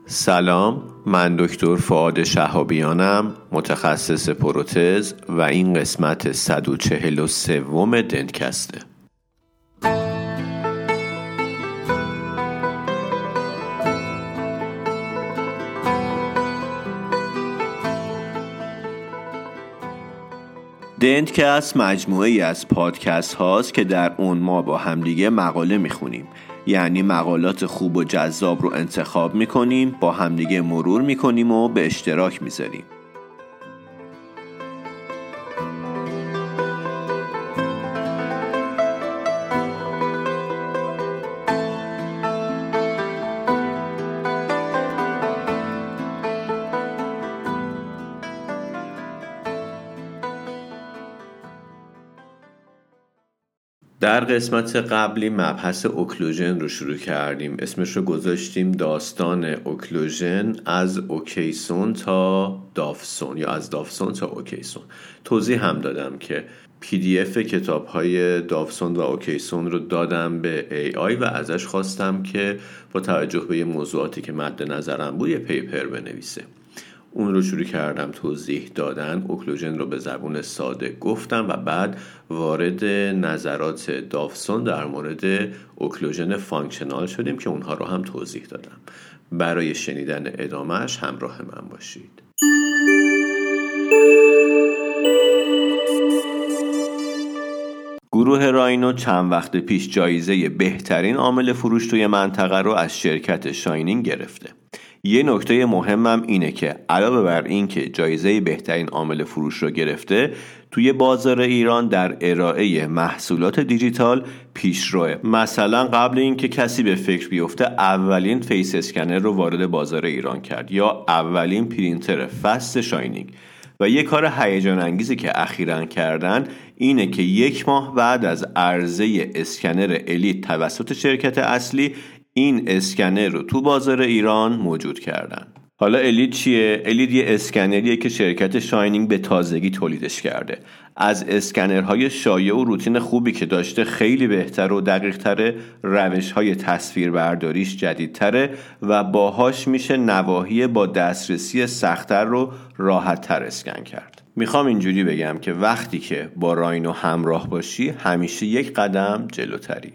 سلام، من دکتر فؤاد شهابیانم، متخصص پروتز و این قسمت 143 دنتکسته. دنتکست مجموعه‌ای از پادکست هاست که در اون ما با همدیگه مقاله میخونیم، یعنی مقالات خوب و جذاب رو انتخاب میکنیم، با همدیگه مرور میکنیم و به اشتراک میذاریم. در قسمت قبلی مبحث اوکلوژن رو شروع کردیم. اسمش رو گذاشتیم داستان اوکلوژن از اوکیسون تا دافسون یا از دافسون تا اوکیسون. توضیح هم دادم که PDF کتاب‌های دافسون و اوکیسون رو دادم به AI و ازش خواستم که با توجه به موضوعاتی که مد نظرم بود یه پیپر بنویسه. اون رو شروع کردم توضیح دادن، اوکلوژن رو به زبون ساده گفتم و بعد وارد نظرات دافسون در مورد اوکلوژن فانکشنال شدیم که اونها رو هم توضیح دادم. برای شنیدن ادامهش همراه من باشید. گروه راینو چند وقت پیش جایزه بهترین عامل فروش توی منطقه رو از شرکت شاینینگ گرفته. یه نکته مهمم اینه که علاوه بر این که جایزه بهترین عامل فروش رو گرفته، توی بازار ایران در ارائه محصولات دیجیتال پیشروه. مثلا قبل این که کسی به فکر بیفته اولین فیس اسکنر رو وارد بازار ایران کرد یا اولین پرینتر فست شاینینگ. و یه کار هیجان انگیزی که اخیراً کردن اینه که 1 ماه بعد از عرضه اسکنر الیت توسط شرکت اصلی، این اسکنر رو تو بازار ایران موجود کردن. حالا الیت چیه؟ الیت یه اسکنریه که شرکت شاینینگ به تازگی تولیدش کرده. از اسکنرهای شایع و روتین خوبی که داشته خیلی بهتر و دقیق تره، روش‌های تصویربرداریش جدیدتره و باهاش میشه نواحی با دسترسی سخت‌تر رو راحت‌تر اسکن کرد. میخوام اینجوری بگم که وقتی که با راینو همراه باشی همیشه یک قدم جلوتری.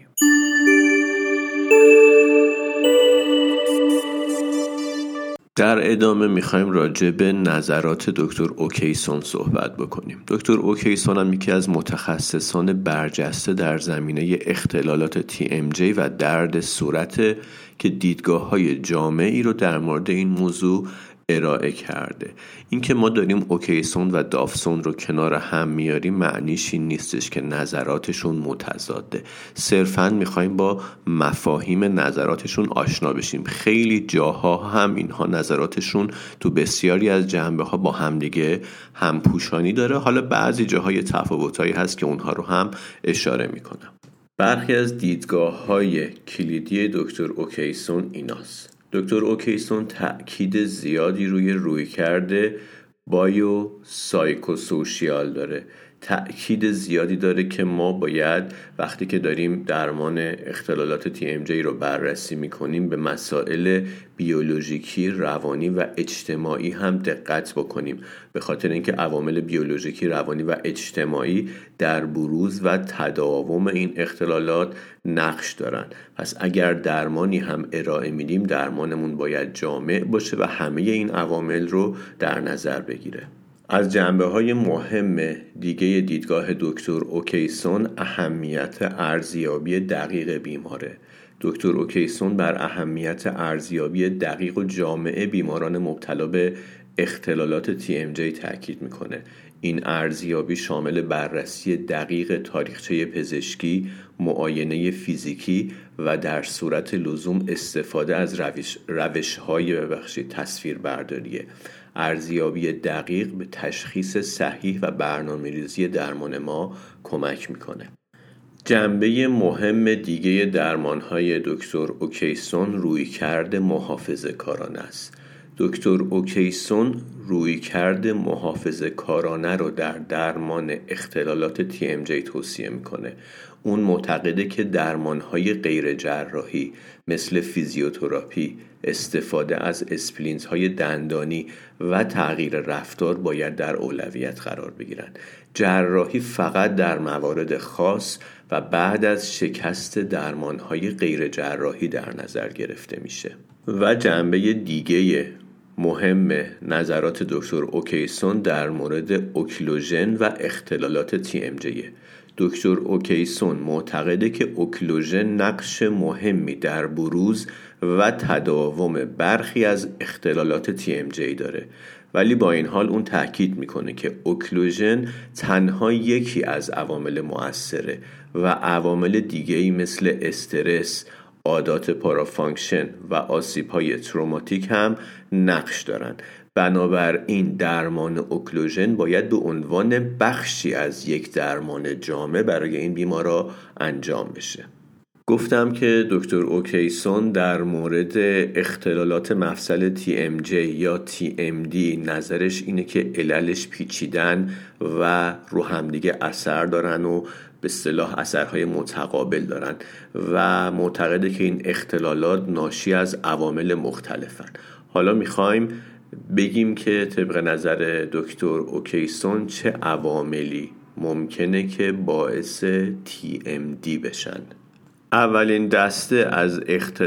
در ادامه میخوایم راجع به نظرات دکتر اوکیسون صحبت بکنیم. دکتر اوکیسون هم یکی از متخصصان برجسته در زمینه اختلالات TMJ و درد صورت که دیدگاه‌های جامعی رو در مورد این موضوع ارائه کرده. اینکه ما داریم اوکیسون و دافسون رو کنار هم میاریم معنیش این نیستش که نظراتشون متضاده. صرفاً میخوایم با مفاهیم نظراتشون آشنا بشیم. خیلی جاها هم اینها نظراتشون تو بسیاری از جنبه‌ها با همدیگه همپوشانی داره. حالا بعضی جاهای تفاوتایی هست که اونها رو هم اشاره میکنم. برخی از دیدگاه‌های کلیدی دکتر اوکیسون ایناست. دکتر اوکیسون تأکید زیادی رویکرد بایو سایکوسوشیال داره. تأکید زیادی داره که ما باید وقتی که داریم درمان اختلالات TMJ رو بررسی میکنیم به مسائل بیولوژیکی، روانی و اجتماعی هم دقت بکنیم، به خاطر اینکه عوامل بیولوژیکی، روانی و اجتماعی در بروز و تداوم این اختلالات نقش دارن. پس اگر درمانی هم ارائه میدیم درمانمون باید جامع باشه و همه این عوامل رو در نظر بگیره. از جنبه‌های مهم دیگه دیدگاه دکتر اوکیسون اهمیت ارزیابی دقیق بیماره. دکتر اوکیسون بر اهمیت ارزیابی دقیق و جامع بیماران مبتلا به اختلالات TMJ تاکید میکنه. این ارزیابی شامل بررسی دقیق تاریخچه پزشکی، معاینه فیزیکی و در صورت لزوم استفاده از روش‌های تصویربرداریه. ارزیابی دقیق به تشخیص صحیح و برنامه‌ریزی درمان ما کمک میکنه. جنبه مهم دیگه درمان‌های دکتر اوکیسون رویکرد محافظه‌کارانه است. دکتر اوکیسون رویکرد محافظه‌کارانه رو در درمان اختلالات TMJ توصیه میکنه. اون معتقده که درمانهای غیر جراحی مثل فیزیوتراپی، استفاده از اسپلینت‌های دندانی و تغییر رفتار باید در اولویت قرار بگیرند. جراحی فقط در موارد خاص و بعد از شکست درمانهای غیر جراحی در نظر گرفته میشه. و جنبه دیگه مهم نظرات دکتر اوکیسون در مورد اوکلوژن و اختلالات TMJ. دکتر اوکیسون معتقده که اوکلوژن نقش مهمی در بروز و تداوم برخی از اختلالات TMJ داره، ولی با این حال اون تأکید میکنه که اوکلوژن تنها یکی از عوامل مؤثره و عوامل دیگه‌ای مثل استرس، عادات پارافانکشن و آسیب‌های تروماتیک هم نقش دارن. بنابراین درمان اوکلوژن باید به عنوان بخشی از یک درمان جامع برای این بیمارا انجام بشه. گفتم که دکتر اوکیسون در مورد اختلالات مفصل TMJ یا TMD نظرش اینه که عللش پیچیدن و رو همدیگه اثر دارن و به اصطلاح اثرهای متقابل دارن و معتقده که این اختلالات ناشی از عوامل مختلفن. حالا میخوایم بگیم که طبق نظر دکتر اوکیسون چه عواملی ممکنه که باعث TMD بشن. اولین دسته از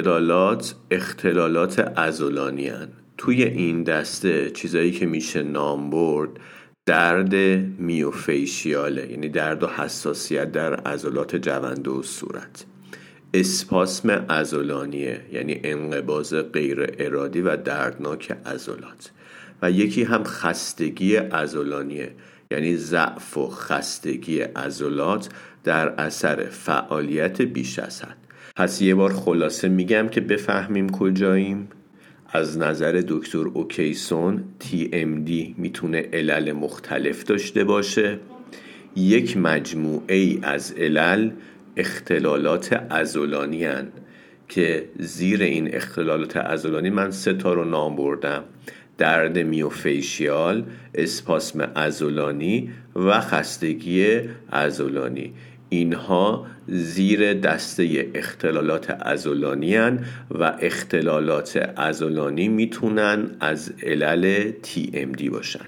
اختلالات عضلانی هن. توی این دسته چیزایی که میشه نام برد درد میوفیشیاله، یعنی درد و حساسیت در عضلات جونده و صورت. اسپاسم عضلانیه، یعنی انقباض غیر ارادی و دردناک عضلات. و یکی هم خستگی عضلانیه، یعنی ضعف و خستگی عضلات در اثر فعالیت بیش از حد. پس یه بار خلاصه میگم که بفهمیم کجاییم. از نظر دکتر اوکیسون TMD میتونه علل مختلف داشته باشه. یک مجموعه ای از علل اختلالات عضلانی هن که زیر این اختلالات عضلانی من 3 تا رو نام بردم: درد میوفیشیال، اسپاسم عضلانی و خستگی عضلانی. اینها زیر دسته اختلالات عضلانی هن و اختلالات عضلانی میتونن از علل TMD باشن.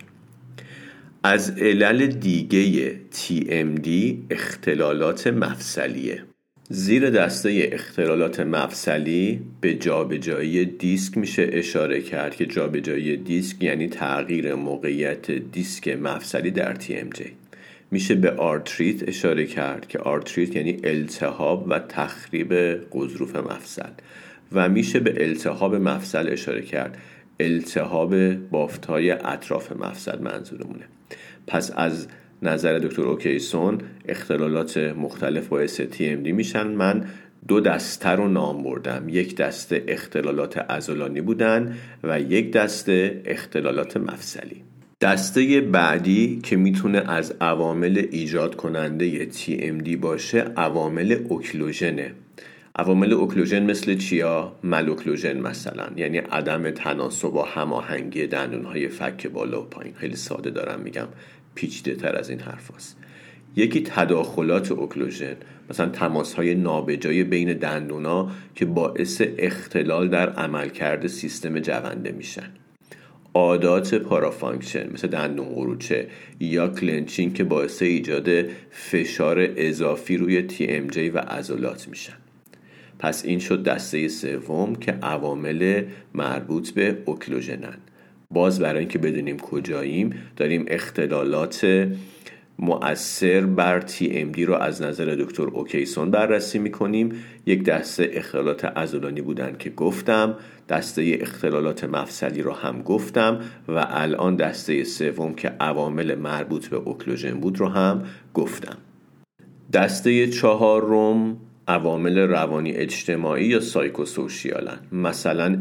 از علل دیگه TMD اختلالات مفصلیه. زیر دسته اختلالات مفصلی به جابجایی دیسک میشه اشاره کرد که جابجایی دیسک یعنی تغییر موقعیت دیسک مفصلی در TMJ. میشه به آرتریت اشاره کرد که آرتریت یعنی التهاب و تخریب غضروف مفصل و میشه به التهاب مفصل اشاره کرد، التهاب بافت‌های اطراف مفصل منظورمونه. پس از نظر دکتر اوکیسون اختلالات مختلف باعث TMD میشن. من 2 دسته رو نام بردم، یک دسته اختلالات عضلانی بودن و یک دسته اختلالات مفصلی. دسته بعدی که میتونه از عوامل ایجاد کننده TMD باشه عوامل اوکلوژنه. عوامل اوکلوژن مثل چیا؟ مالوکلوژن مثلا، یعنی عدم تناسب و هماهنگی دندونهای فک بالا و پایین. خیلی ساده دارم میگم، پیچیده تر از این حرف هست. یکی تداخلات اوکلوژن، مثلا تماس‌های نابجای بین دندونا که باعث اختلال در عملکرد سیستم جونده میشن. عادات پارافانکشن مثل دندون قروچه یا کلنچینگ که باعث ایجاد فشار اضافی روی TMJ و عضلات میشن. پس این شد دسته سوم که عوامل مربوط به اوکلوژنن. باز برای اینکه بدونیم کجاییم داریم اختلالات مؤثر بر TMD رو از نظر دکتر اوکیسون بررسی میکنیم. یک دسته اختلالات عضلانی بودن که گفتم، دسته اختلالات مفصلی رو هم گفتم و الان دسته سوم که عوامل مربوط به اوکلوژن بود رو هم گفتم. دسته 4 عوامل روانی اجتماعی یا سایکوسوشیالن. مثلا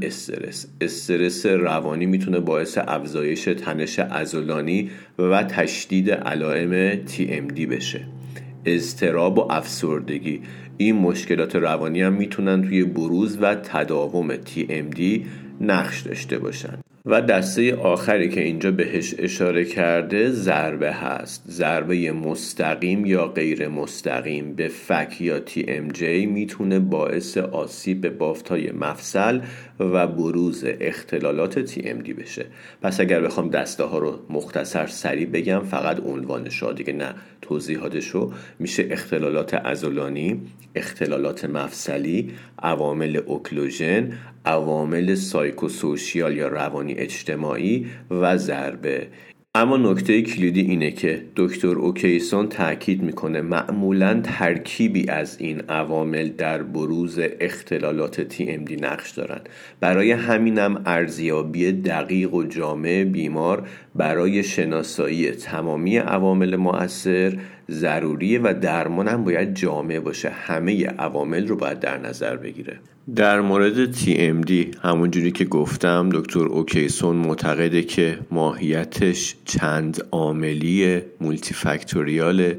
استرس روانی میتونه باعث افزایش تنش عضلانی و تشدید علائم TMD بشه. اضطراب و افسردگی، این مشکلات روانی هم میتونن توی بروز و تداوم TMD نقش داشته باشن. و دسته آخری که اینجا بهش اشاره کرده ضربه هست. ضربه مستقیم یا غیر مستقیم به فک یا TMJ میتونه باعث آسیب به بافت‌های مفصل و بروز اختلالات TMD بشه. پس اگر بخوام دسته ها رو مختصر سریع بگم، فقط عنوانش رو دیگه نه توضیحاتش رو، میشه اختلالات عضلانی، اختلالات مفصلی، عوامل اوکلوژن، عوامل سایکوسوشیال یا روانی اجتماعی و ضربه. اما نکته کلیدی اینه که دکتر اوکیسون تاکید میکنه معمولاً ترکیبی از این عوامل در بروز اختلالات TMD نقش دارن. برای همینم ارزیابی دقیق و جامع بیمار برای شناسایی تمامی عوامل مؤثر ضروریه و درمان هم باید جامع باشه، همه عوامل رو باید در نظر بگیره. در مورد TMD همونجوری که گفتم دکتر اوکیسون معتقده که ماهیتش چند عاملی مولتی فاکتوریاله.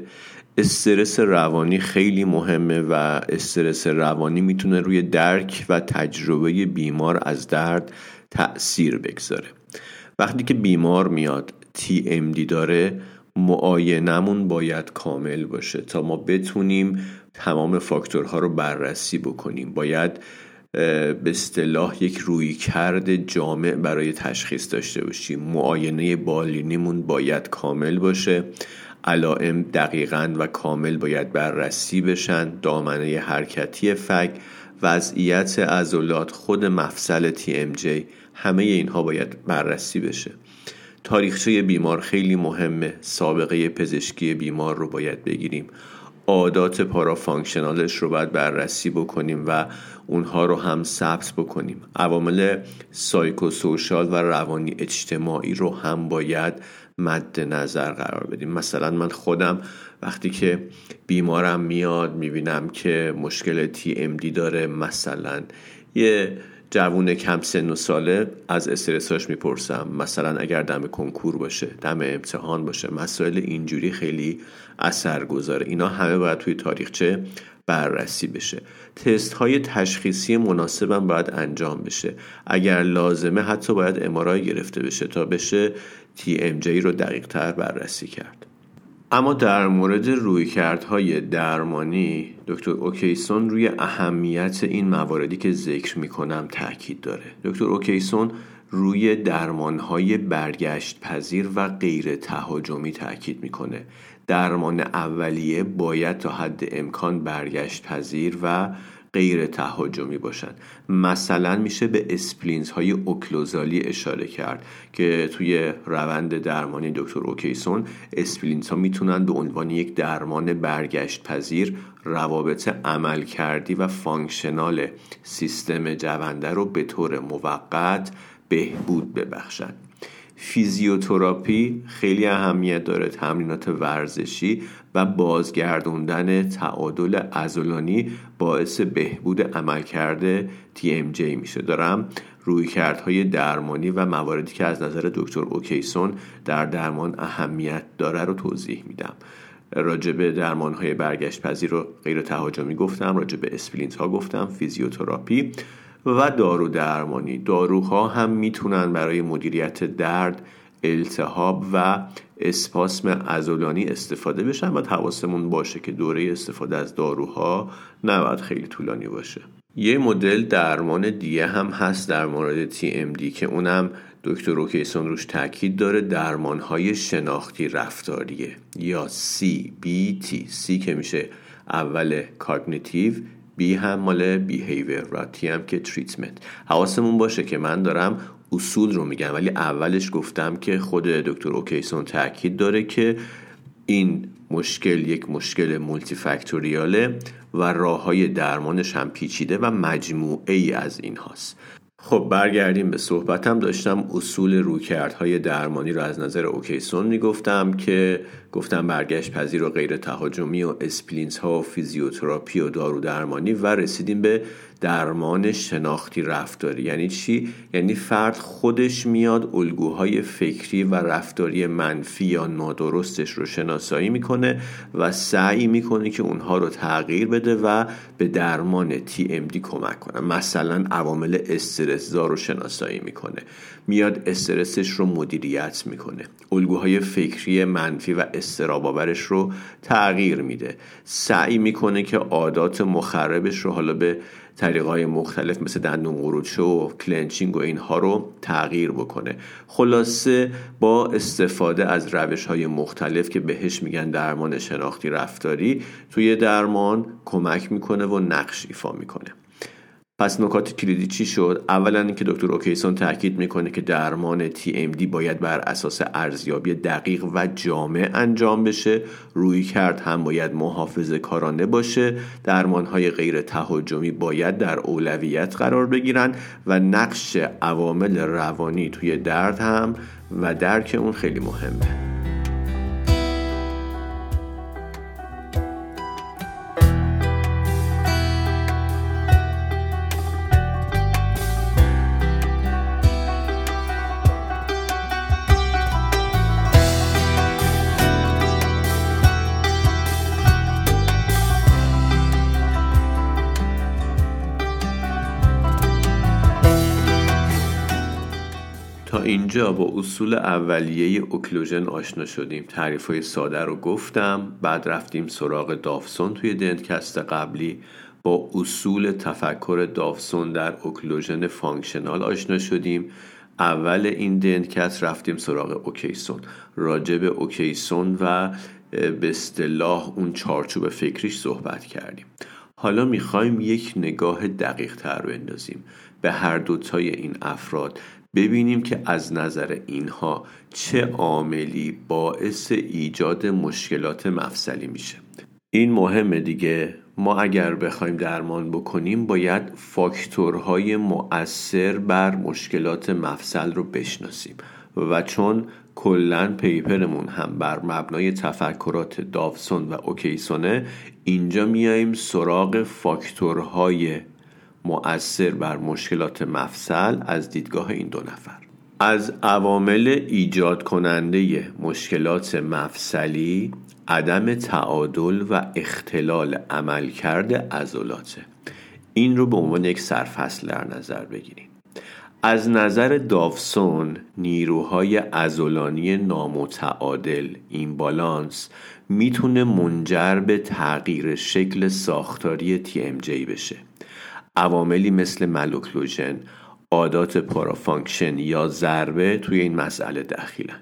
استرس روانی خیلی مهمه و استرس روانی میتونه روی درک و تجربه بیمار از درد تأثیر بگذاره. وقتی که بیمار میاد TMD داره، معاینمون باید کامل باشه تا ما بتونیم تمام فاکتورها رو بررسی بکنیم. باید به اصطلاح یک رویکرد جامع برای تشخیص داشته باشیم. معاینه بالینیمون باید کامل باشه، علائم دقیقاً و کامل باید بررسی بشن، دامنه حرکتی فک، وضعیت عضلات، خود مفصل TMJ، همه اینها باید بررسی بشه. تاریخچه بیمار خیلی مهمه، سابقه پزشکی بیمار رو باید بگیریم، عادات پارافانکشنالش رو باید بررسی بکنیم و اونها رو هم ثبت بکنیم. عوامل سایکوسوشال و روانی اجتماعی رو هم باید مد نظر قرار بدیم. مثلا من خودم وقتی که بیمارم میاد میبینم که مشکل TMD داره، مثلا یه جوون کم سن و ساله، از استرساش میپرسم. مثلا اگر دم کنکور باشه، دم امتحان باشه، مسائل اینجوری خیلی اثرگذاره. اینا همه باید توی تاریخچه بررسی بشه. تست های تشخیصی مناسبم باید انجام بشه. اگر لازمه حتی باید MRI گرفته بشه تا بشه TMJ رو دقیق تر بررسی کرد. اما در مورد رویکردهای درمانی دکتر اوکیسون روی اهمیت این مواردی که ذکر میکنم تاکید داره. دکتر اوکیسون روی درمانهای برگشت پذیر و غیر تهاجمی تاکید میکنه. درمان اولیه باید تا حد امکان برگشت پذیر و غیر تهاجمی باشن. مثلا میشه به اسپلینز های اوکلوزالی اشاره کرد که توی روند درمانی دکتر اوکیسون اسپلینز ها میتونن به عنوان یک درمان برگشت پذیر روابط عملکردی و فانکشنال سیستم جونده رو به طور موقت بهبود ببخشن. فیزیوتراپی خیلی اهمیت داره. تمرینات ورزشی و بازگردوندن تعادل عضلانی باعث بهبود عملکرد TMJ میشه. دارم رویکردهای درمانی و مواردی که از نظر دکتر اوکیسون در درمان اهمیت داره رو توضیح میدم. راجب درمانهای برگشت پذیر رو غیر تهاجمی گفتم، راجب اسپلینت ها گفتم، فیزیوتراپی و دارو درمانی. داروها هم میتونن برای مدیریت درد، التهاب و اسپاسم عضلانی استفاده بشن و حواسمون باشه که دوره استفاده از داروها نباید خیلی طولانی باشه. یه مدل درمان دیگه هم هست در مورد TMD که اونم دکتر اوکیسون روش تاکید داره، درمانهای شناختی رفتاریه یا CBT. C که میشه اول کاگنیتیو، بی هم مال بیهیویر و تی هم که تریتمنت. حواسمون باشه که من دارم اصول رو میگم ولی اولش گفتم که خود دکتر اوکیسون تاکید داره که این مشکل یک مشکل مولتی فاکتوریاله و راههای درمانش هم پیچیده و مجموعه ای از این هاست. خب برگردیم به صحبتم. داشتم اصول رویکردهای درمانی رو از نظر اوکیسون میگفتم که گفتم برگشت پذیر و غیر تهاجمی و اسپلینز ها و فیزیوتراپی و دارو درمانی و رسیدیم به درمان شناختی رفتاری. یعنی چی؟ یعنی فرد خودش میاد الگوهای فکری و رفتاری منفی یا نادرستش رو شناسایی میکنه و سعی میکنه که اونها رو تغییر بده و به درمان TMD کمک کنه. مثلا عوامل استرس‌زا رو شناسایی میکنه، میاد استرسش رو مدیریت میکنه، الگوهای فکری منفی و اضطراب‌آورش رو تغییر میده، سعی میکنه که عادات مخربش رو حالا به طریق‌های مختلف مثل دندون قروچه و کلنچینگ و اینها رو تغییر بکنه. خلاصه با استفاده از روش‌های مختلف که بهش میگن درمان شناختی رفتاری توی درمان کمک میکنه و نقش ایفا میکنه. پس نکات کلیدی چی شد؟ اولا اینکه دکتر اوکیسون تاکید میکنه که درمان TMD باید بر اساس ارزیابی دقیق و جامع انجام بشه. رویکرد هم باید محافظه‌کارانه باشه. درمانهای غیر تهاجمی باید در اولویت قرار بگیرن و نقش عوامل روانی توی درد هم و درک اون خیلی مهمه. تا اینجا با اصول اولیه اوکلوژن آشنا شدیم. تعریف‌های ساده رو گفتم، بعد رفتیم سراغ داوسون توی دنتکست قبلی. با اصول تفکر داوسون در اوکلوژن فانکشنال آشنا شدیم. اول این دنتکست رفتیم سراغ اوکیسون، راجع به اوکیسون و به اصطلاح اون چارچوب فکریش صحبت کردیم. حالا میخوایم یک نگاه دقیق تر رو اندازیم به هر دوتای این افراد، ببینیم که از نظر اینها چه عاملی باعث ایجاد مشکلات مفصلی میشه. این مهمه دیگه. ما اگر بخوایم درمان بکنیم باید فاکتورهای مؤثر بر مشکلات مفصل رو بشناسیم و چون کلن پیپرمون هم بر مبنای تفکرات داوسون و اوکیسونه، اینجا میاییم سراغ فاکتورهای مؤثر بر مشکلات مفصل از دیدگاه این دو نفر. از عوامل ایجاد کننده مشکلات مفصلی عدم تعادل و اختلال عملکرد عضلاته. این رو به عنوان یک سرفصل در نظر بگیریم. از نظر داوسون نیروهای عضلانی نامتعادل، این بالانس، میتونه منجر به تغییر شکل ساختاری TMJ بشه. عواملی مثل مالوکلوژن، عادات پارافانکشن یا ضربه توی این مسئله دخیلن.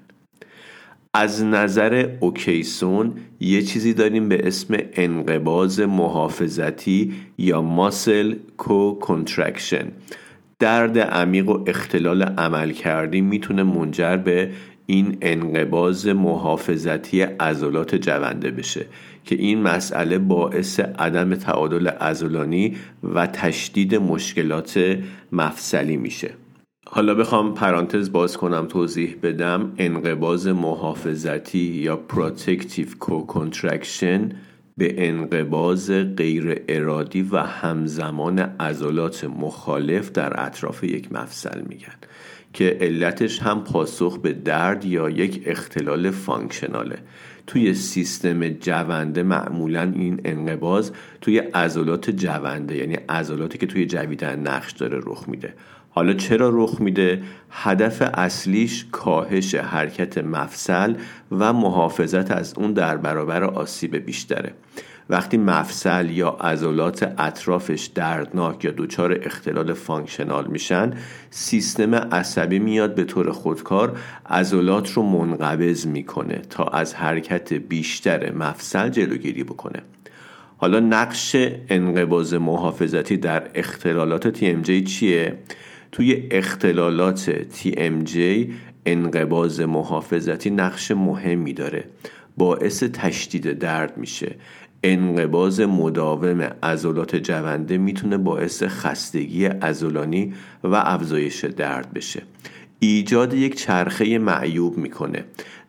از نظر اوکیسون یه چیزی داریم به اسم انقباض محافظتی یا ماسل کو-کنترکشن. درد عمیق و اختلال عملکردی میتونه منجر به این انقباض محافظتی عضلات جونده بشه که این مسئله باعث عدم تعادل عضلانی و تشدید مشکلات مفصلی میشه. حالا بخوام پرانتز باز کنم توضیح بدم، انقباض محافظتی یا پروتکتیو کو-کنترکشن به انقباض غیر ارادی و همزمان عضلات مخالف در اطراف یک مفصل میگن که علتش هم پاسخ به درد یا یک اختلال فانکشناله. توی سیستم جونده معمولا این انقباض توی عضلات جونده، یعنی عضلاتی که توی جویدن نقش داره، رخ میده. حالا چرا رخ میده؟ هدف اصلیش کاهش حرکت مفصل و محافظت از اون در برابر آسیب بیشتره. وقتی مفصل یا عضلات اطرافش دردناک یا دچار اختلال فانکشنال میشن، سیستم عصبی میاد به طور خودکار عضلات رو منقبض میکنه تا از حرکت بیشتر مفصل جلوگیری بکنه. حالا نقش انقباض محافظتی در اختلالات TMJ چیه؟ توی اختلالات TMJ انقباض محافظتی نقش مهمی داره، باعث تشدید درد میشه. انقباض مداوم عضلات جونده میتونه باعث خستگی عضلانی و افزایش درد بشه. ایجاد یک چرخه معیوب میکنه.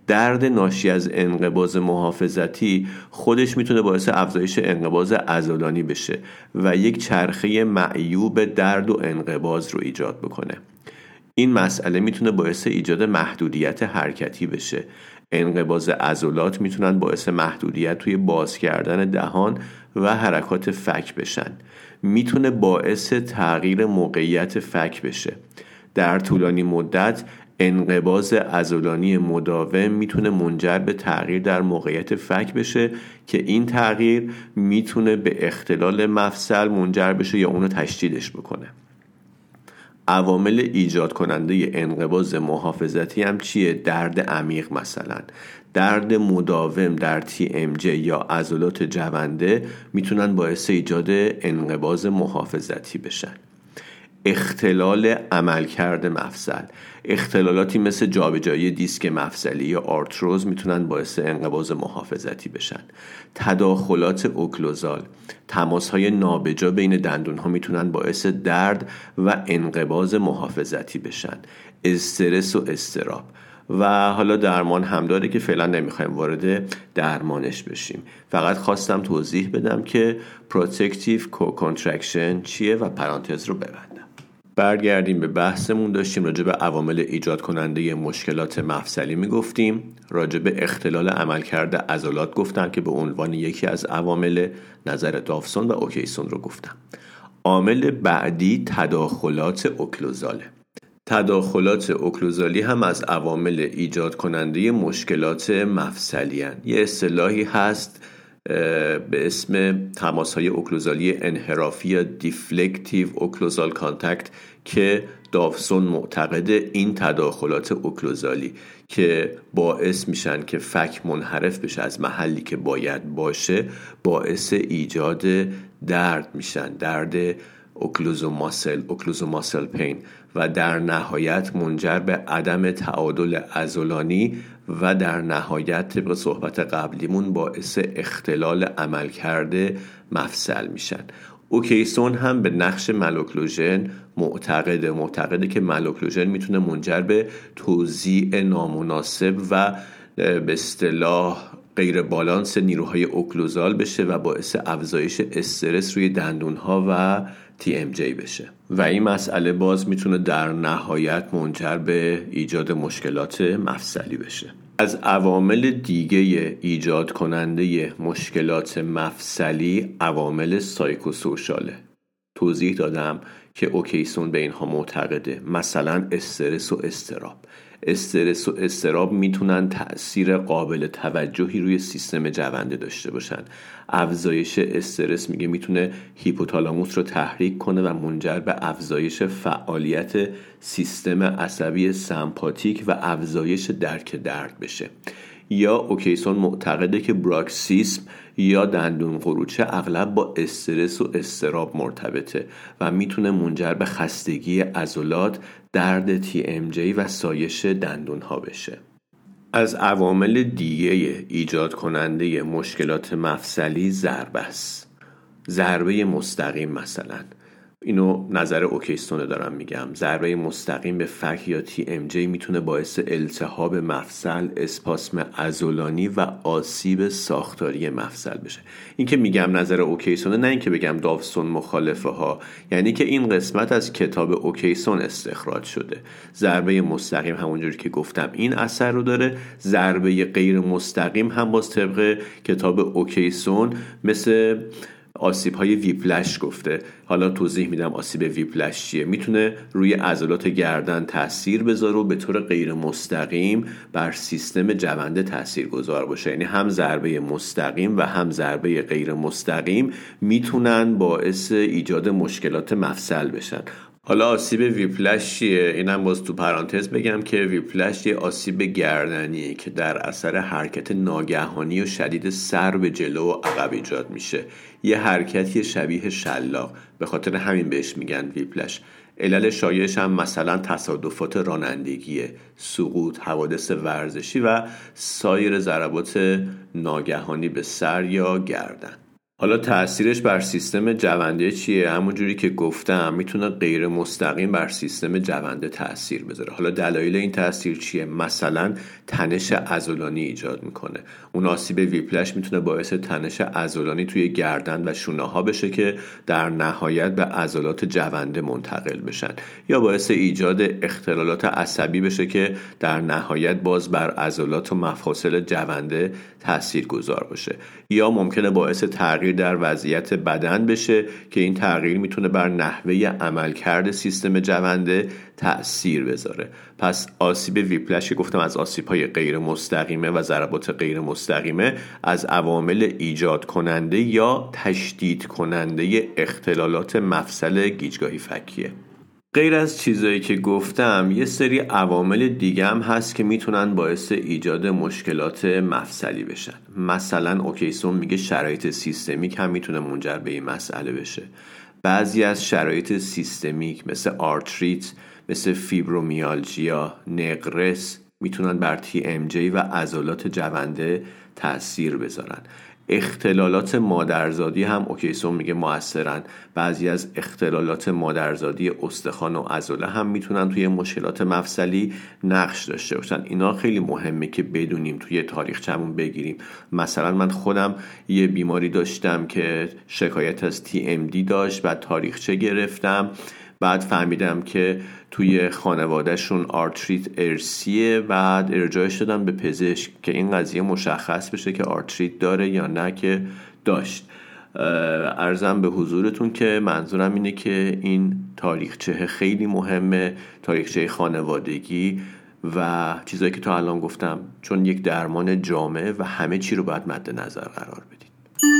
درد ناشی از انقباض محافظتی خودش میتونه باعث افزایش انقباض عضلانی بشه و یک چرخه معیوب درد و انقباض رو ایجاد بکنه. این مسئله میتونه باعث ایجاد محدودیت حرکتی بشه. انقباض عضلات میتونن باعث محدودیت توی باز کردن دهان و حرکات فک بشن. میتونه باعث تغییر موقعیت فک بشه. در طولانی مدت انقباض عضلانی مداوم میتونه منجر به تغییر در موقعیت فک بشه که این تغییر میتونه به اختلال مفصل منجر بشه یا اونو تشدیدش بکنه. عوامل ایجاد کننده انقباض محافظتی هم چیه؟ درد عمیق، مثلا درد مداوم در TMJ یا عضلات جونده میتونن باعث ایجاد انقباض محافظتی بشن. اختلال عملکرد مفصل، اختلالاتی مثل جابجایی دیسک مفصلی یا آرتروز میتونن باعث انقباض محافظتی بشن. تداخلات اوکلوزال، تماس‌های نابجا بین دندون‌ها میتونن باعث درد و انقباض محافظتی بشن. استرس و اضطراب و حالا درمان هم داره که فعلا نمیخوایم وارد درمانش بشیم. فقط خواستم توضیح بدم که پروتکتیو کوکانترکشن چیه و پرانتز رو ببندم. برگردیم به بحثمون. داشتیم راجع به عوامل ایجاد کننده مشکلات مفصلی میگفتیم، راجع به اختلال عملکرد عضلات گفتم که به عنوان یکی از عوامل نظر داوسون و اوکیسون رو گفتم. عامل بعدی تداخلات اوکلوزاله. تداخلات اوکلوزالی هم از عوامل ایجاد کننده مشکلات مفصلی هستند. یه اصطلاحی هست به اسم تماس‌های اوکلوزالی انحرافی یا دیفلکتیو اوکلوزال کانتکت که داوسون معتقد این تداخلات اوکلوزالی که باعث میشن که فک منحرف بشه از محلی که باید باشه باعث ایجاد درد میشن، درد اوکلوزوماسل پین و در نهایت منجر به عدم تعادل عضلانی و در نهایت طبق صحبت قبلیمون باعث اختلال عملکرد مفصل میشن. اوکیسون هم به نقش مالوکلوژن معتقده که مالوکلوژن میتونه منجر به توزیع نامناسب و به اصطلاح غیر بالانس نیروهای اوکلوزال بشه و باعث افزایش استرس روی دندونها و TMJ بشه و این مسئله باز میتونه در نهایت منجر به ایجاد مشکلات مفصلی بشه. از عوامل دیگه ایجاد کننده مشکلات مفصلی عوامل سایکوسوشاله. توضیح دادم که اوکیسون به اینها معتقده، مثلا استرس و اضطراب. استرس و اضطراب میتونن تأثیر قابل توجهی روی سیستم جونده داشته باشن. افزایش استرس میتونه هیپوتالاموس رو تحریک کنه و منجر به افزایش فعالیت سیستم عصبی سمپاتیک و افزایش درک درد بشه. یا اوکیسون معتقده که براکسیسم یا دندون قروچه اغلب با استرس و اضطراب مرتبطه و میتونه منجر به خستگی عضلات، درد TMJ و سایش دندون ها بشه. از عوامل دیگه ایجاد کننده مشکلات مفصلی ضربه است. ضربه مستقیم مثلا، اینو نظر اوکیسون دارم میگم، ضربه مستقیم به فک یا TMJ میتونه باعث التهاب مفصل، اسپاسم عضلانی و آسیب ساختاری مفصل بشه. این که میگم نظر اوکیسونه، نه این که بگم داوسون مخالفه ها، یعنی که این قسمت از کتاب اوکیسون استخراج شده. ضربه مستقیم همونجوری که گفتم این اثر رو داره، ضربه غیر مستقیم هم باز طبق کتاب اوکیسون مثل آسیب های ویپلش گفته. حالا توضیح میدم آسیب ویپلش چیه. میتونه روی عضلات گردن تأثیر بذاره و به طور غیر مستقیم بر سیستم جونده تأثیر گذار باشه. یعنی هم ضربه مستقیم و هم ضربه غیر مستقیم میتونن باعث ایجاد مشکلات مفصل بشن. حالا آسیب ویپلش چیه؟ اینم باز تو پرانتز بگم که ویپلش یه آسیب گردنیه که در اثر حرکت ناگهانی و شدید سر به جلو و عقب ایجاد میشه. یه حرکتی شبیه شلاق، به خاطر همین بهش میگن ویپلش. علل شایعش هم مثلا تصادفات رانندگی، سقوط، حوادث ورزشی و سایر ضربات ناگهانی به سر یا گردن. حالا تأثیرش بر سیستم جونده چیه؟ همونجوری که گفتم میتونه غیر مستقیم بر سیستم جونده تأثیر بذاره. حالا دلایل این تأثیر چیه؟ مثلا تنش عضلانی ایجاد میکنه. اون آسیب ویپلش میتونه باعث تنش عضلانی توی گردن و شونه ها بشه که در نهایت به عضلات جونده منتقل بشن، یا باعث ایجاد اختلالات عصبی بشه که در نهایت باز بر عضلات و مفاصل جونده تأثیر گذار باشه، یا ممکنه باعث تغییر در وضعیت بدن بشه که این تغییر میتونه بر نحوه عملکرد سیستم جونده تأثیر بذاره. پس آسیب ویپلش که گفتم از آسیب‌های غیر مستقیمه و ضربات غیر مستقیمه از عوامل ایجاد کننده یا تشدید کننده اختلالات مفصل گیجگاهی فکیه. غیر از چیزایی که گفتم یه سری عوامل دیگه هم هست که میتونن باعث ایجاد مشکلات مفصلی بشن. مثلا اوکیسون میگه شرایط سیستمیک هم میتونه منجر به این مسئله بشه. بعضی از شرایط سیستمیک مثل آرتریت، مثل فیبرومیالژیا، نقرس میتونن بر TMJ و عضلات جونده تأثیر بذارن. اختلالات مادرزادی هم اوکیسون میگه موثرن. بعضی از اختلالات مادرزادی استخوان و عضله هم میتونن توی مشکلات مفصلی نقش داشته باشن. اینا خیلی مهمه که بدونیم توی تاریخچه‌مون بگیریم. مثلا من خودم یه بیماری داشتم که شکایت از TMD داشت، بعد تاریخچه گرفتم، بعد فهمیدم که توی خانوادهشون آرتریت ارثیه، بعد ارجاعش دادم به پزشک که این قضیه مشخص بشه که آرتریت داره یا نه که داشت. عرضم به حضورتون که منظورم اینه که این تاریخچه خیلی مهمه، تاریخچه خانوادگی و چیزایی که تا الان گفتم، چون یک درمان جامع و همه چی رو باید مد نظر قرار بدید.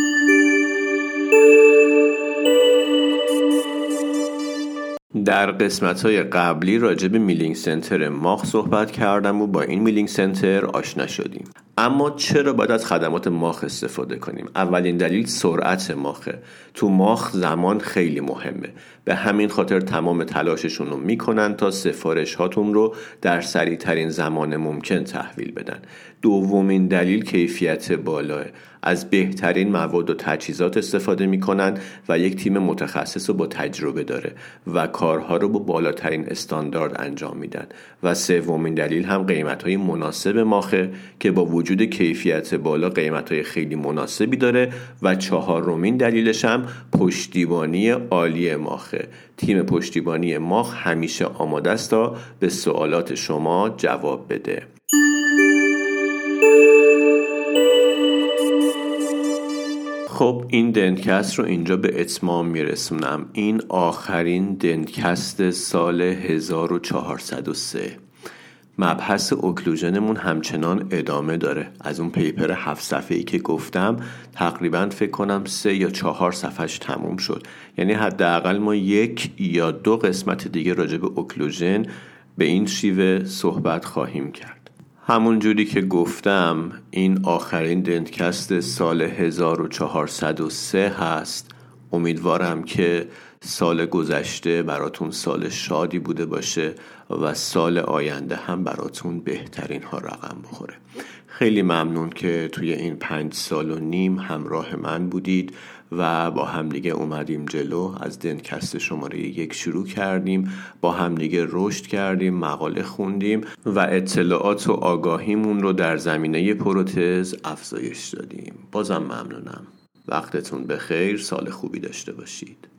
در قسمت‌های قبلی راجع به میلینگ سنتر ماخ صحبت کردم و با این میلینگ سنتر آشنا شدیم. اما چرا باید از خدمات ماخ استفاده کنیم؟ اولین دلیل سرعت ماخه. تو ماخ زمان خیلی مهمه، به همین خاطر تمام تلاششون رو میکنن تا سفارش هاتون رو در سریع ترین زمان ممکن تحویل بدن. دومین دلیل کیفیت بالاه. از بهترین مواد و تجهیزات استفاده میکنن و یک تیم متخصص رو با تجربه داره و کارها رو با بالاترین استاندارد انجام میدن. و سومین دلیل هم قیمت‌های مناسب ماخه که با وجود کیفیت بالا قیمت‌های خیلی مناسبی داره. و چهارمین دلیلش هم پشتیبانی عالی ماخه. تیم پشتیبانی ماخ همیشه آماده است تا به سوالات شما جواب بده. خب این دنتکست رو اینجا به اتمام میرسونم. این آخرین دنتکست سال 1403. مبحث اوکلوژنمون همچنان ادامه داره. از اون پیپر 7 صفحه‌ای که گفتم تقریباً فکر کنم 3 یا 4 صفحه‌اش تموم شد. یعنی حداقل ما 1 یا 2 قسمت دیگه راجع به اوکلوژن به این شیوه صحبت خواهیم کرد. همون جوری که گفتم این آخرین دنتکست سال 1403 هست. امیدوارم که سال گذشته براتون سال شادی بوده باشه و سال آینده هم براتون بهترین ها رقم بخوره. خیلی ممنون که توی این 5 سال و نیم همراه من بودید و با همدیگه اومدیم جلو. از دنتکست شماره 1 شروع کردیم، با همدیگه رشد کردیم، مقاله خوندیم و اطلاعات و آگاهیمون رو در زمینه پروتز افزایش دادیم. بازم ممنونم. وقتتون بخیر، سال خوبی داشته باشید.